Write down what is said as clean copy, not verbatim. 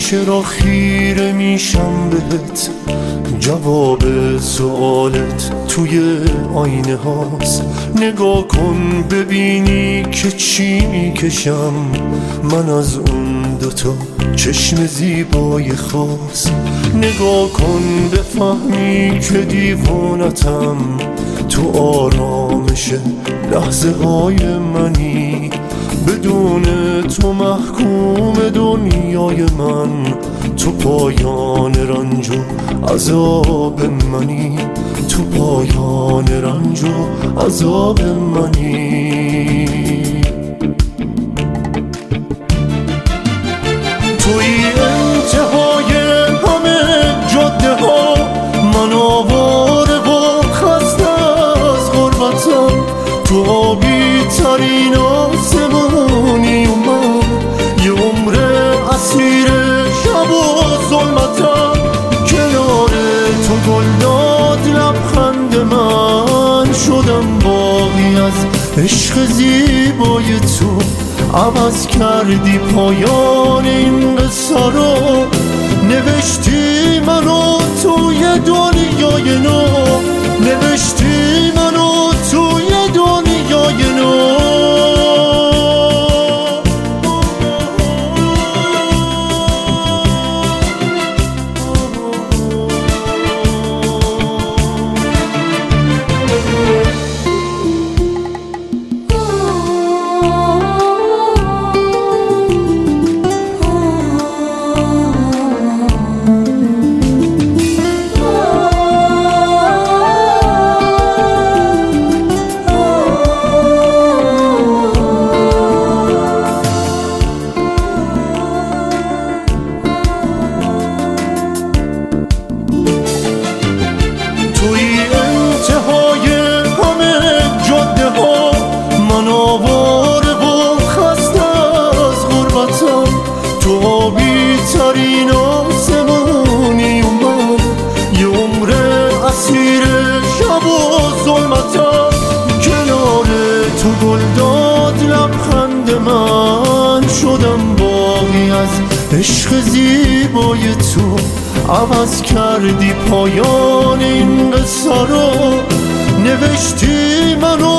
چرا خیره میشم بهت؟ جواب سوالت توی آینه هاست. نگاه کن ببینی که چی میکشم من از اون دوتا چشم زیبای خاص. نگاه کن بفهمی که دیوانتم، تو آرامش لحظه های منی. بدون تو محکوم دنیای من، تو پایان رنج و عذاب منی. تو پایان رنج و عذاب منی. توی انتهای همه جاده ها، من آواره و خسته از غربتم. تو آبی ترین آسمونی و من یه عمر اسیر شب و ظلمتم. کنار تو گل داد لبخند من، شدم باقی از عشق زیبای تو. عوض کردی پایان این قصه رو، نوشتی منو توی دنیای نو. نوشتی منو توی دنیای نو. تو آبی ترین آسمونی و من یه عمر اسیر شب و ظلمتم. کنار تو گل داد لبخند من، شدم باقی از عشق زیبای تو. عوض کردی پایان این قصه رو، نوشتی منو